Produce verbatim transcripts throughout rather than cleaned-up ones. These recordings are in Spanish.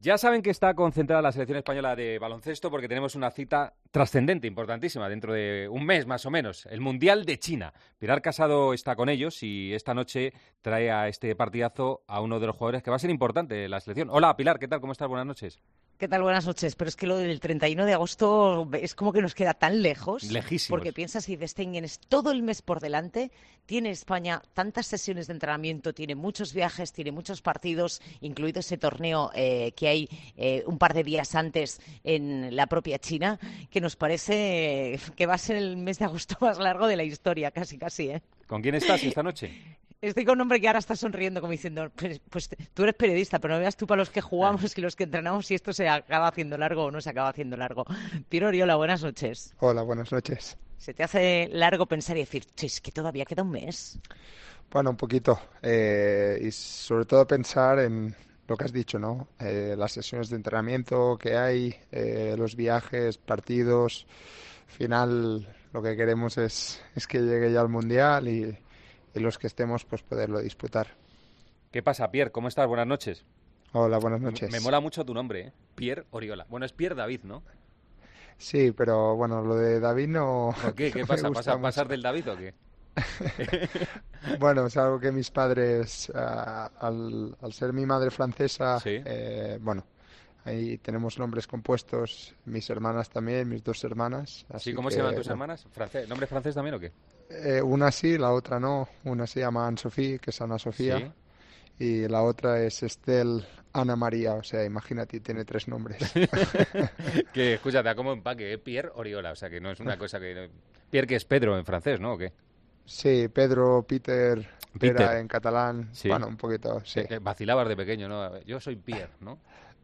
Ya saben que está concentrada la selección española de baloncesto porque tenemos una cita trascendente, importantísima, dentro de un mes más o menos, el Mundial de China. Pilar Casado está con ellos y esta noche trae a este partidazo a uno de los jugadores que va a ser importante de la selección. Hola Pilar, ¿qué tal? ¿Cómo estás? Buenas noches. ¿Qué tal? Buenas noches. Pero es que lo del treinta y uno de agosto es como que nos queda tan lejos. Lejísimos. Porque piensas, si ves, tienes todo el mes por delante, tiene España tantas sesiones de entrenamiento, tiene muchos viajes, tiene muchos partidos, incluido ese torneo eh, que hay eh, un par de días antes en la propia China, que nos parece que va a ser el mes de agosto más largo de la historia, casi, casi, ¿eh? ¿Con quién estás esta noche? Estoy con un hombre que ahora está sonriendo como diciendo, pues, pues tú eres periodista, pero no veas tú para los que jugamos y los que entrenamos si esto se acaba haciendo largo o no se acaba haciendo largo. Piero Oriola, buenas noches. Hola, buenas noches. ¿Se te hace largo pensar y decir, che, es que todavía queda un mes? Bueno, un poquito. Eh, y sobre todo pensar en lo que has dicho, ¿no? Eh, las sesiones de entrenamiento que hay, eh, los viajes, partidos. Al final, lo que queremos es, es que llegue ya el Mundial y... y los que estemos, pues poderlo disputar. ¿Qué pasa, Pierre? ¿Cómo estás? Buenas noches. Hola, buenas noches. Me, me mola mucho tu nombre, ¿eh? Pierre Oriola. Bueno, es Pierre David, ¿no? Sí, pero bueno, lo de David no... ¿Por qué? ¿Qué no pasa? me gusta ¿Pasa, ¿Pasar mucho. del David o qué? Bueno, es algo que mis padres, uh, al, al ser mi madre francesa, Sí. eh, bueno, ahí tenemos nombres compuestos, mis hermanas también, mis dos hermanas. Así ¿Sí? ¿Cómo que, se llaman tus bueno, hermanas? ¿Francés? ¿Nombre francés también o qué? eh, una sí, la otra no. Una se llama Anne-Sophie, que es Ana Sofía. Sí. Y la otra es Estelle Ana María, o sea, imagínate, tiene tres nombres. Que, escúchate, da como empaque, ¿eh? Pierre Oriola, o sea, que no es una cosa que... Pierre, que es Pedro en francés, ¿no? ¿O qué? Sí, Pedro, Peter, Peter. Pera en catalán, Sí. bueno, un poquito, sí. Eh, eh, vacilabas de pequeño, ¿no? Yo soy Pierre, ¿no?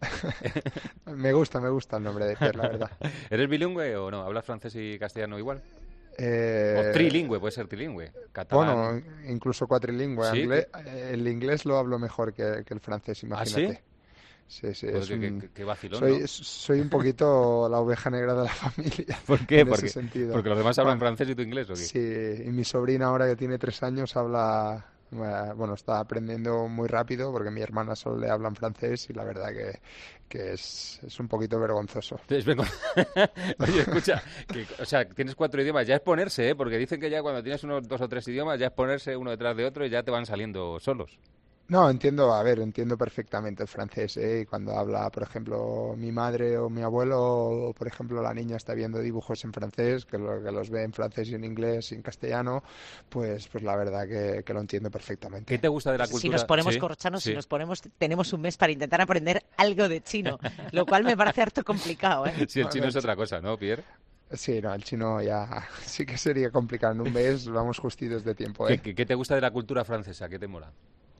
Me gusta, me gusta el nombre de Pierre, la verdad. ¿Eres bilingüe o no? ¿Hablas francés y castellano igual? Eh, O trilingüe, puede ser trilingüe. Catalán. Bueno, incluso cuatrilingüe. ¿Sí? Angle- el inglés lo hablo mejor que, que el francés, ¿Ah, sí? imagínate. Sí, sí, Joder, es qué, qué- un- qué- qué vacilón, soy, ¿no? soy un poquito la oveja negra de la familia ¿Por qué? en ese Porque, sentido. porque los demás hablan Bueno, francés y tú inglés, ¿o qué? sí, y mi sobrina ahora que tiene tres años habla, eh, bueno, está aprendiendo muy rápido porque mi hermana solo le habla en francés y la verdad que, que es, es un poquito vergonzoso. Es vergon- Oye, escucha, que, o sea, tienes cuatro idiomas, ya es ponerse, ¿eh? Porque dicen que ya cuando tienes unos dos o tres idiomas, ya es ponerse uno detrás de otro y ya te van saliendo solos. No, entiendo, a ver, entiendo perfectamente el francés, ¿eh? Y cuando habla, por ejemplo, mi madre o mi abuelo, o por ejemplo la niña está viendo dibujos en francés, que, lo- que los ve en francés y en inglés y en castellano, pues, pues la verdad que, que lo entiendo ¿Qué perfectamente. te gusta de la Si cultura? nos ponemos Sí, corchanos, si sí. nos ponemos, tenemos un mes para intentar aprender algo de chino, lo cual me parece harto complicado, ¿eh? Sí, el Bueno, chino es el otra cosa, ¿no, Pierre? Sí, no, el chino ya sí que sería complicado. En un mes vamos justitos de tiempo, ¿Qué, ¿eh? qué- qué te gusta de la cultura francesa? ¿Qué te mola?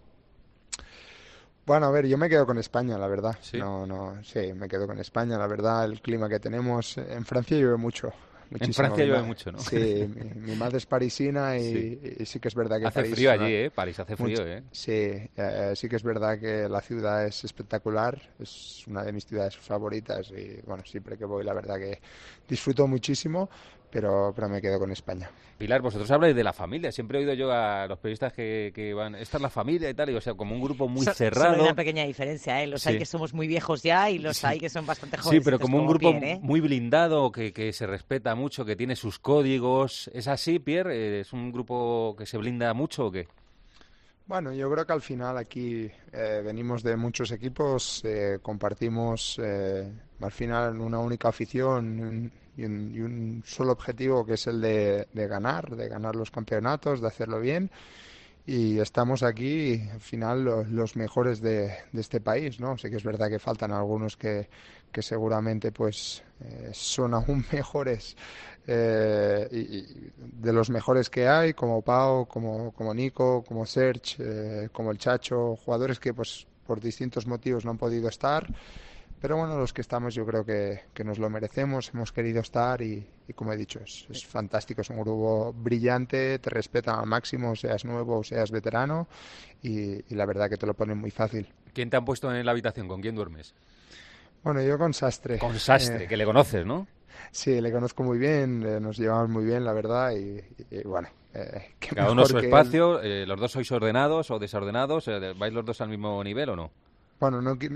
Bueno, a ver, yo me quedo con España, la verdad. ¿Sí? No, no, sí, me quedo con España, la verdad, el clima que tenemos. En Francia llueve mucho, En muchísimo. Francia Mi llueve ma- mucho, ¿no? Sí, mi, mi madre es parisina Sí. y, y sí que es verdad que Hace París frío es una- allí, ¿eh? París hace frío, mucho- ¿eh? sí, eh, sí que es verdad que la ciudad es espectacular, es una de mis ciudades favoritas y bueno, siempre que voy la verdad que disfruto muchísimo, pero, pero me quedo con España. Pilar, vosotros habláis de la familia. Siempre he oído yo a los periodistas que, que van, esta es la familia y tal, y, o sea, como un grupo muy So- Solo hay cerrado. una pequeña diferencia, ¿eh? Los Sí. hay que somos muy viejos ya y los Sí. hay que son bastante Sí, jóvenes. pero como un grupo Pierre, ¿eh? muy blindado, que, que se respeta mucho, que tiene sus códigos. ¿Es así, Pierre? ¿Es un grupo que se blinda mucho o qué? Bueno, yo creo que al final aquí eh, venimos de muchos equipos, eh, compartimos eh, al final una única afición y un, y un- y un solo objetivo que es el de, de ganar, de ganar los campeonatos, de hacerlo bien. Y estamos aquí, al final, los, los mejores de, de este país, ¿no? Sí que es verdad que faltan algunos que, que seguramente pues eh, son aún mejores eh, y, y de los mejores que hay, como Pau, como, como Nico, como Serge, eh, como el Chacho, jugadores que pues por distintos motivos no han podido estar. Pero bueno, los que estamos yo creo que, que nos lo merecemos, hemos querido estar y, y como he dicho, es, es fantástico, es un grupo brillante, te respetan al máximo, seas nuevo o seas veterano y, y la verdad que te lo ponen muy fácil. ¿Quién te han puesto en la habitación? ¿Con quién duermes? Bueno, yo con Sastre. Con Sastre, eh, que le conoces, ¿no? sí, le conozco muy bien, eh, nos llevamos muy bien, la verdad, y, y- y bueno, eh, qué Cada uno mejor su que él. espacio, eh, ¿los dos sois ordenados o desordenados? Eh, ¿Vais los dos al mismo nivel o no? Bueno, no, qui-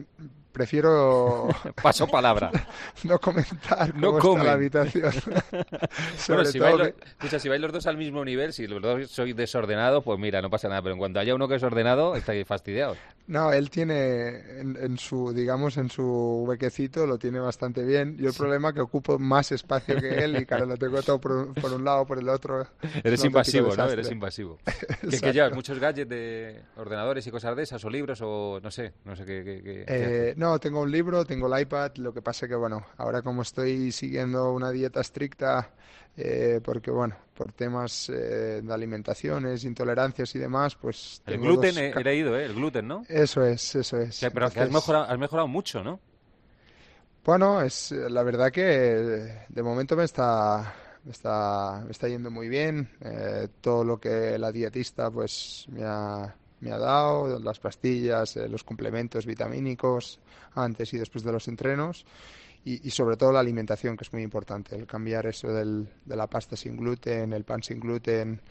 prefiero... Paso palabra. no comentar no cómo comen. está la habitación. Bueno, si todo vais, que... los, escucha, si vais los dos al mismo nivel, si los dos sois desordenados, pues mira, no pasa nada. Pero en cuanto haya uno que es ordenado, estáis fastidiados. No, él tiene en, en su, digamos, en su huequecito lo tiene bastante bien. Yo el Sí. problema es que ocupo más espacio que él y claro, lo tengo todo por, por un lado, por el otro. Eres Es un auténtico invasivo, ¿no? desastre. Eres invasivo. ¿Qué, Exacto. ¿Qué llevas? ¿Muchos gadgets de ordenadores y cosas de esas? ¿O libros? ¿O no sé? No sé qué, qué, qué- qué Eh, haces. no, tengo un libro, tengo el iPad, lo que pasa que, bueno, ahora como estoy siguiendo una dieta estricta, eh, porque, bueno, por temas eh, de alimentaciones, intolerancias y demás, pues El tengo gluten, dos... he, ca- he leído, ¿eh? El gluten, ¿no? Eso es, eso es. Que- pero que has Entonces, mejorado, has mejorado mucho, ¿no? bueno, es eh, la verdad que eh, de momento me está, me está, me está yendo muy bien. Eh, todo lo que la dietista pues me ha, me ha dado, las pastillas, eh, los complementos vitamínicos antes y después de los entrenos y, y sobre todo la alimentación, que es muy importante, el cambiar eso del, de la pasta sin gluten, el pan sin gluten.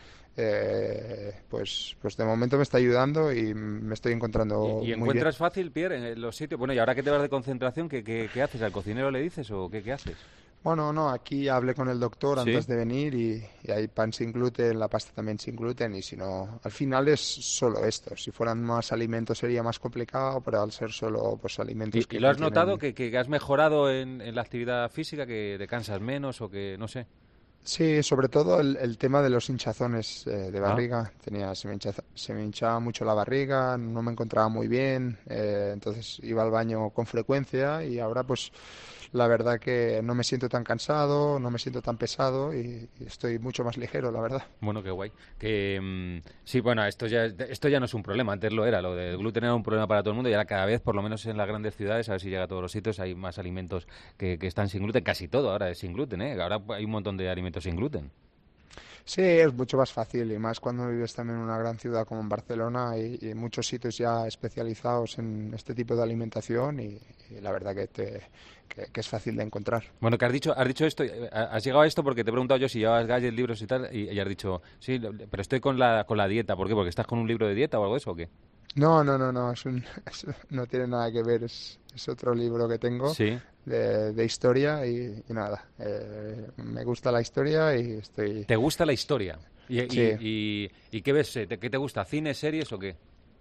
eh, pues, pues de momento me está ayudando y me estoy encontrando ¿Y, y muy bien. encuentras fácil, Pierre, en los sitios? Bueno, y ahora que te vas de concentración, ¿qué, qué, qué haces? ¿Al cocinero le dices o qué, qué haces? Bueno, no, aquí hablé con el doctor ¿Sí? antes de venir y, y hay pan sin gluten, la pasta también sin gluten y si no, al final es solo esto. Si fueran más alimentos sería más complicado, pero al ser solo pues alimentos ¿Y, que y lo has contienen... notado que, que has mejorado en, en la actividad física, que te cansas menos o que, no sé? Sí, sobre todo el, el tema de los hinchazones eh, de Ah, barriga. Tenía, se me hincha- se me hinchaba mucho la barriga, no me encontraba muy bien, eh, entonces iba al baño con frecuencia y ahora pues la verdad que no me siento tan cansado, no me siento tan pesado y, y estoy mucho más ligero, la verdad. bueno, qué guay. Que mm, sí, bueno, esto ya, esto ya no es un problema, antes lo era, lo del gluten era un problema para todo el mundo y ahora cada vez, por lo menos en las grandes ciudades, a ver si llega a todos los sitios, hay más alimentos que, que están sin gluten, casi todo ahora es sin gluten, ¿eh? Ahora hay un montón de alimentos sin gluten. Sí, es mucho más fácil y más cuando vives también en una gran ciudad como en Barcelona y, y muchos sitios ya especializados en este tipo de alimentación y, y la verdad que, te, que, que es fácil de encontrar. Bueno, que has dicho, has dicho esto, eh, has llegado a esto porque te he preguntado yo si llevabas gadgets, libros y tal, y, y has dicho, sí, lo- pero estoy con la, con la dieta. ¿Por qué? ¿Porque estás con un libro de dieta o algo de eso o qué? No, no, no, no, es un- es- no tiene nada que ver, es, es otro libro que tengo Sí. de, de historia y, y nada, eh, me gusta la historia y estoy... ¿Te gusta la historia? ¿Y, y, Sí, y, y qué ves? eh, ¿Qué te gusta? ¿Cine, series o qué?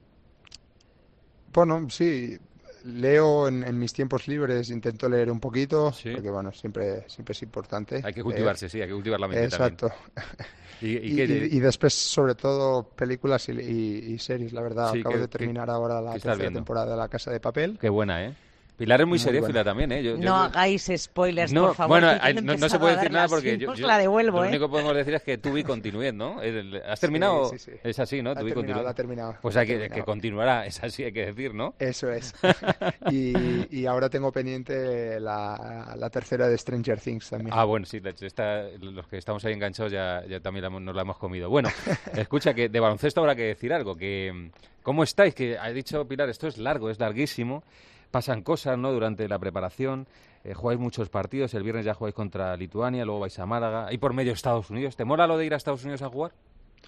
bueno, sí, leo en, en mis tiempos libres, intento leer un poquito, Sí. porque bueno, siempre, siempre es importante Hay que leer. cultivarse, sí, hay que cultivar la mente también. Exacto. ¿Y, y Y, qué? y- y después, sobre todo, películas y, y- y series, la verdad. Sí, Acabo ¿qué, de qué, terminar ahora la qué estás tercera viendo? temporada de La Casa de Papel. Qué buena, ¿eh? Pilar es muy Muy seriéfila buena. también, ¿eh? Yo, yo, No hagáis spoilers, no, por favor, bueno, que hay- quiero no, no se empezar puede a decir nada verla, porque si yo, no os yo- la devuelvo, lo ¿eh? único que podemos decir es que to be continued, ¿no? El- ¿Has Sí, terminado? sí, sí. Es así, ¿no? La To ha be terminado, continued. la ha terminado. Pues la ha hay que, que terminado. continuará, es así, hay que decir, ¿no? Eso es. Y, y ahora tengo pendiente la, la tercera de Stranger Things también. Ah, bueno, sí, de hecho, esta- los que estamos ahí enganchados ya, ya también la hemos- nos la hemos comido. Bueno, escucha, que de baloncesto habrá que decir algo, que mm, ¿cómo estáis? Que ha dicho Pilar, esto es largo, es larguísimo, pasan cosas, ¿no? Durante la preparación, eh, jugáis muchos partidos, el viernes ya jugáis contra Lituania, luego vais a Málaga, ahí por medio Estados Unidos. ¿Te mola lo de ir a Estados Unidos a jugar?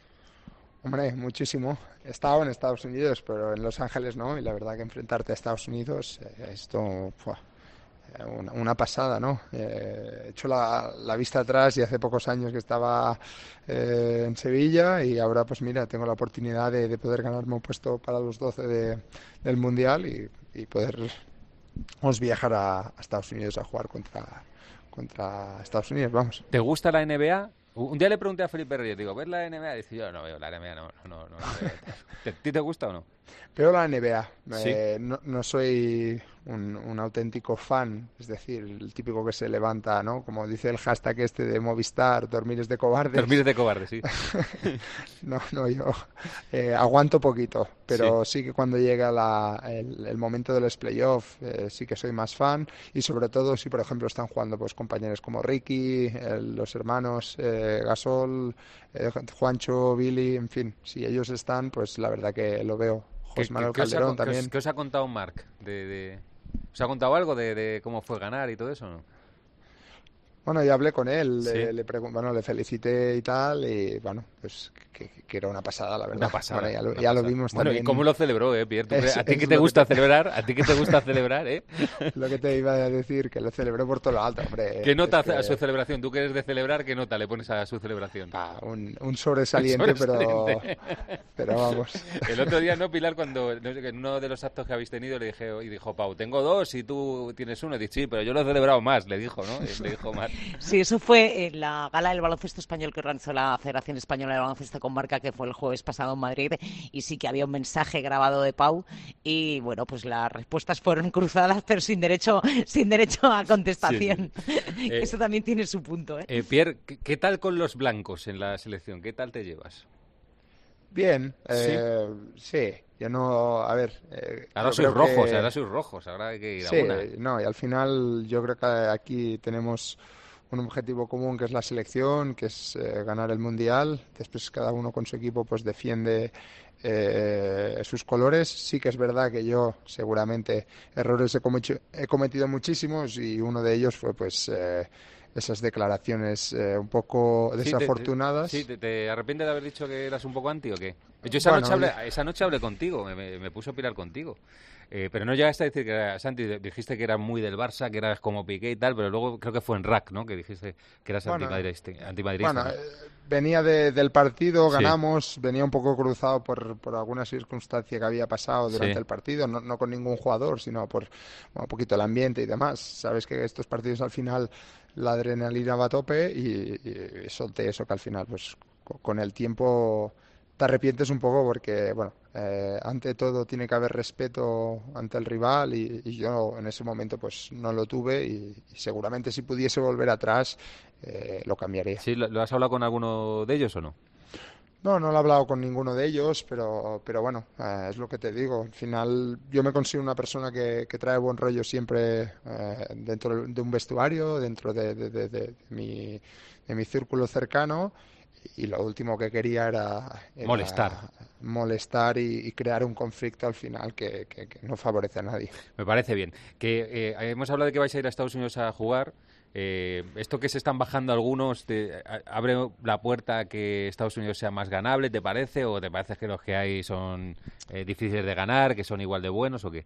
Hombre, muchísimo. He estado en Estados Unidos, pero en Los Ángeles no. Y la verdad que enfrentarte a Estados Unidos, eh, esto, ¡fua! Eh, una, una pasada, ¿no? Eh, he hecho la, la vista atrás y hace pocos años que estaba eh, en Sevilla y ahora pues mira, tengo la oportunidad de, de poder ganarme un puesto para los doce de, del Mundial y, y poder vamos, viajar a, a Estados Unidos a jugar contra, contra Estados Unidos, vamos. ¿Te gusta la N B A? Un día le pregunté a Felipe Reyes, digo, ¿ves la N B A? Dice, yo no veo la N B A, no, no, no, no la veo. ¿Te- ¿A ti te gusta o no? Veo la N B A. Sí. Eh, no, no soy un, un auténtico fan, es decir, el típico que se levanta, ¿no? Como dice el hashtag este de Movistar, dormir es de cobardes. Dormir de cobarde, sí. No, no, yo eh, aguanto poquito, pero sí, que cuando llega la- el, el momento de los playoffs eh, sí que soy más fan y sobre todo si, por ejemplo, están jugando pues compañeros como Ricky, el- los hermanos eh, Gasol, eh, Juancho, Billy, en fin, si ellos están, pues la verdad que lo veo. ¿Qué, José Manuel qué- qué os ha, Calderón con- qué os- también. qué os ha contado Marc? De, de- ¿Os ha contado algo de, de cómo fue ganar y todo eso o no? Bueno, ya hablé con él, Sí. le, le, pregun- bueno, le felicité y tal, y bueno, pues que, que era una pasada, la Una verdad. Bueno, pasada, ya lo, una ya lo pasada. vimos Bueno, ¿y cómo también. lo celebró, eh, Pierre? ¿Tú crees- Es, ¿A ti que es te lo que gusta te, celebrar? ¿A ti que te gusta celebrar, eh? lo que te iba a decir, que lo celebró por todo lo alto, ¿Qué hombre. nota Es hace a su que celebración? ¿Tú que eres de celebrar, qué nota le pones a su celebración? ah, un, un sobresaliente, Sobresaliente. pero, pero vamos. El otro día, ¿no, Pilar? Cuando no sé, en uno de los actos que habéis tenido le dije, y dijo, Pau, tengo dos y tú tienes uno. Y dije, sí, pero yo lo he celebrado más, le dijo, ¿no? Le dijo más. Sí, eso fue en la gala del baloncesto español que organizó la Federación Española de Baloncesto con Marca, que fue el jueves pasado en Madrid, y sí que había un mensaje grabado de Pau, y bueno, pues las respuestas fueron cruzadas, pero sin derecho, sin derecho a Sí, sí. contestación. Eh, Eso también tiene su punto, ¿eh? eh, Pierre, ¿qué, qué tal con los blancos en la selección? ¿Qué tal te llevas? Bien, Sí. eh, sí, yo no, a ver, eh, Ahora yo sois creo rojos, que ahora sois rojos, ahora hay que ir a sí, una. no, y al final yo creo que aquí tenemos un objetivo común que es la selección, que es eh, ganar el mundial. Después cada uno con su equipo pues defiende eh, sus colores. Sí que es verdad que yo seguramente errores he, comecho- he cometido muchísimos y uno de ellos fue pues eh, esas declaraciones eh, un poco Sí, te, te- sí, desafortunadas. te, te arrepientes de haber dicho que eras un poco anti o qué? Yo esa noche Bueno, hablé, y- esa noche hablé contigo, me, me, me puso a pirar contigo. Eh, pero no llegaste a decir que eras anti, dijiste que eras muy del Barça, que eras como Piqué y tal, pero luego creo que fue en R A C, ¿no? Que dijiste que eras bueno, antimadridista, antimadridista, Bueno, ¿no? eh, venía de- del partido, Sí, ganamos, venía un poco cruzado por, por alguna circunstancia que había pasado sí. durante el partido, no, no con ningún jugador, sino por bueno, un poquito el ambiente y demás. Sabes que estos partidos al final la adrenalina va a tope y, y solté eso que al final, pues co- con el tiempo te arrepientes un poco porque, bueno, eh, ante todo tiene que haber respeto ante el rival y, y yo en ese momento pues no lo tuve y, y seguramente si pudiese volver atrás eh, lo cambiaría. Sí, ¿lo, lo has hablado con alguno de ellos o no? No, no lo he hablado con ninguno de ellos, pero, pero bueno, eh, es lo que te digo. Al final yo me considero una persona que, que trae buen rollo siempre eh, dentro de un vestuario, dentro de, de- de- de mi, de mi círculo cercano y lo último que quería era, Molestar. era molestar y, y crear un conflicto al final que, que- que no favorece a nadie. Me parece bien. Que eh, hemos hablado de que vais a ir a Estados Unidos a jugar. Eh, esto que se están bajando algunos, te, a- ¿abre la puerta a que Estados Unidos sea más ganable, te parece? ¿O te parece que los que hay son eh, difíciles de ganar, que son igual de buenos o qué?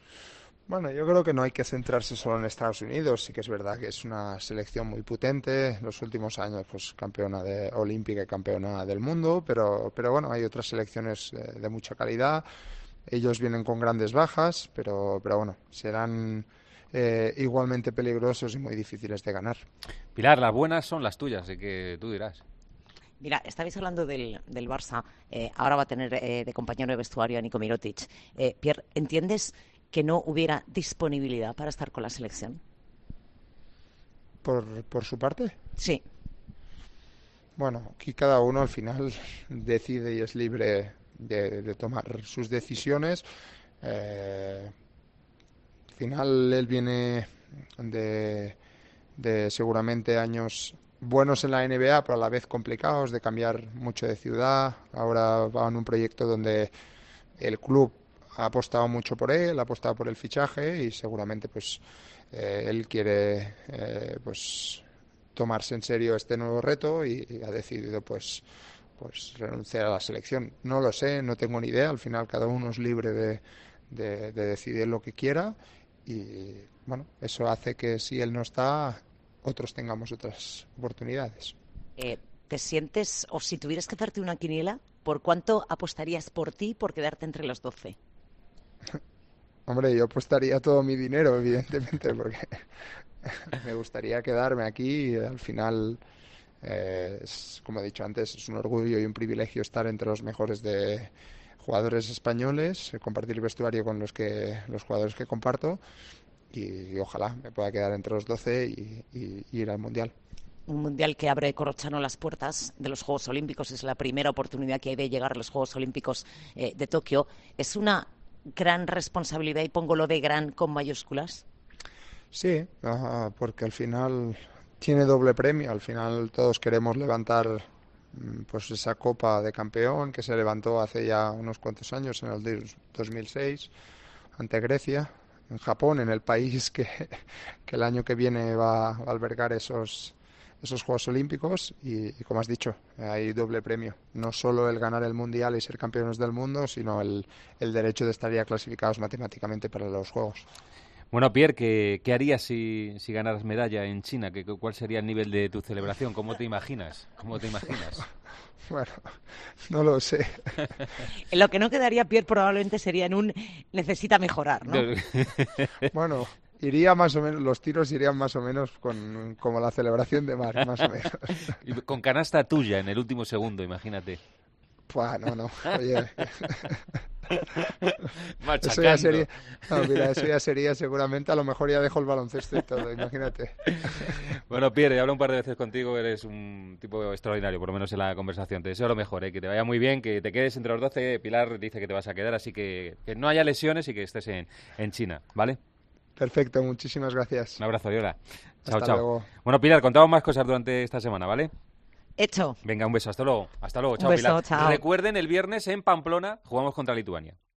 Bueno, yo creo que no hay que centrarse solo en Estados Unidos. Sí que es verdad que es una selección muy potente. En los últimos años, pues campeona de olímpica y campeona del mundo. Pero, pero bueno, hay otras selecciones eh, de mucha calidad. Ellos vienen con grandes bajas, pero, pero bueno, serán eh, igualmente peligrosos y muy difíciles de ganar. Pilar, las buenas son las tuyas, así que tú dirás. Mira, estabais hablando del, del Barça, eh, ahora va a tener eh, de compañero de vestuario a Nico Mirotic. Eh, Pierre, ¿entiendes que no hubiera disponibilidad para estar con la selección? Por, por su parte, Sí. bueno, aquí cada uno al final decide y es libre de, de tomar sus decisiones. Eh, Al final él viene de, de seguramente años buenos en la N B A, pero a la vez complicados, de cambiar mucho de ciudad. Ahora va en un proyecto donde el club ha apostado mucho por él, ha apostado por el fichaje y seguramente pues eh, él quiere eh, pues tomarse en serio este nuevo reto y, y ha decidido pues pues renunciar a la selección. No lo sé, no tengo ni idea. Al final cada uno es libre de, de, de decidir lo que quiera y bueno, eso hace que si él no está, otros tengamos otras oportunidades. Eh, ¿te sientes, o si tuvieras que hacerte una quiniela, por cuánto apostarías por ti por quedarte entre los doce? Hombre, yo apostaría todo mi dinero, evidentemente, porque me gustaría quedarme aquí y al final, eh, es, como he dicho antes, es un orgullo y un privilegio estar entre los mejores de jugadores españoles, eh, compartir el vestuario con los que los jugadores que comparto y, y ojalá me pueda quedar entre los doce y, y- y ir al Mundial. Un mundial que abre Corrochano las puertas de los Juegos Olímpicos, es la primera oportunidad que hay de llegar a los Juegos Olímpicos eh, de Tokio. Es una gran responsabilidad, y pongo lo de gran con mayúsculas. Sí, ajá, porque al final tiene doble premio. Al final todos queremos levantar mm, pues esa copa de campeón que se levantó hace ya unos cuantos años, en el dos mil seis, ante Grecia. en Japón, en el país que, que el año que viene va, va a albergar esos, esos Juegos Olímpicos y, y, como has dicho, hay doble premio. No solo el ganar el Mundial y ser campeones del mundo, sino el, el derecho de estar ya clasificados matemáticamente para los Juegos. Bueno, Pierre, ¿qué, qué harías si, si ganaras medalla en China? ¿Qué, ¿Cuál sería el nivel de tu celebración? ¿Cómo te imaginas? ¿Cómo te imaginas? Bueno, no lo sé. Lo que no quedaría, Pierre, probablemente sería en un necesita mejorar, ¿no? Bueno, iría más o menos, los tiros irían más o menos con como la celebración de Marc, más o menos. Y con canasta tuya en el último segundo, imagínate. Pues no, no, oye. Machacando. Eso ya sería, no, mira, eso ya sería seguramente, a lo mejor ya dejo el baloncesto y todo, imagínate. Bueno, Pierre, he hablado un par de veces contigo, eres un tipo extraordinario, por lo menos en la conversación. Te deseo lo mejor, ¿eh? Que te vaya muy bien, que te quedes entre los doce. Pilar dice que te vas a quedar, así que, que no haya lesiones y que estés en, en China, ¿vale? Perfecto, muchísimas gracias. Un abrazo, Yola. Chao, Hasta chao. luego. Bueno, Pilar, contamos más cosas durante esta semana, ¿vale? Hecho. Venga, un beso, hasta luego. Hasta luego, Un chao, beso, Pilar. chao. Recuerden, el viernes en Pamplona jugamos contra Lituania.